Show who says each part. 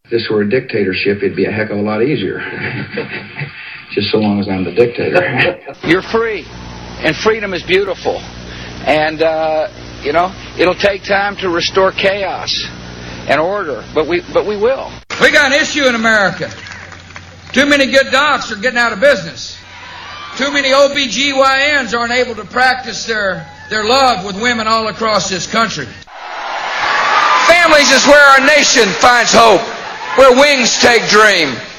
Speaker 1: If this were a dictatorship, it'd be a heck of a lot easier. Just so long as I'm the dictator.
Speaker 2: You're free, and freedom is beautiful. And, it'll take time to restore chaos and order, but we will.
Speaker 3: We got an issue in America. Too many good docs are getting out of business. Too many OBGYNs aren't able to practice their love with women all across this country. Families is where our nation finds hope, where wings take dream.